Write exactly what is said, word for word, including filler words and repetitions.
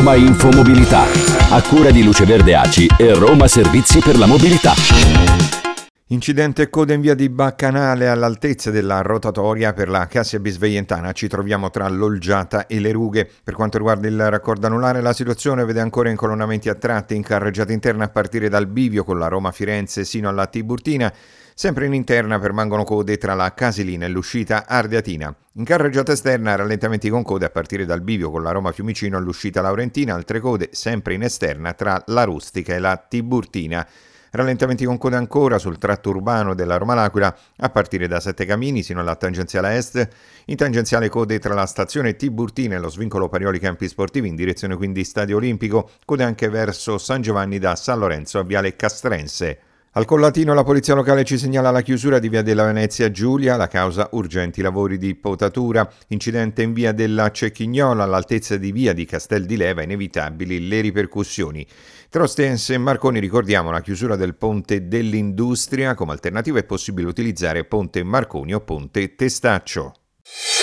Roma Infomobilità, a cura di Luce Verde Aci e Roma Servizi per la Mobilità. Incidente coda in via di Baccanale all'altezza della rotatoria per la Cassia Bisveientana. Ci troviamo tra l'Olgiata e le Rughe. Per quanto riguarda il raccordo anulare, la situazione vede ancora incolonnamenti a tratti in carreggiata interna a partire dal bivio con la Roma-Firenze sino alla Tiburtina. Sempre in interna permangono code tra la Casilina e l'uscita Ardeatina. In carreggiata esterna rallentamenti con code a partire dal bivio con la Roma-Fiumicino all'uscita Laurentina, altre code sempre in esterna tra la Rustica e la Tiburtina. Rallentamenti con coda ancora sul tratto urbano della Roma-L'Aquila a partire da Sette Camini sino alla tangenziale est, in tangenziale code tra la stazione Tiburtina e lo svincolo Parioli Campi Sportivi in direzione quindi Stadio Olimpico, code anche verso San Giovanni da San Lorenzo a Viale Castrense. Al Collatino la polizia locale ci segnala la chiusura di via della Venezia Giulia, la causa urgenti lavori di potatura, incidente in via della Cecchignola all'altezza di via di Castel di Leva, inevitabili le ripercussioni. Tra Ostense e Marconi ricordiamo la chiusura del ponte dell'Industria, come alternativa è possibile utilizzare ponte Marconi o ponte Testaccio.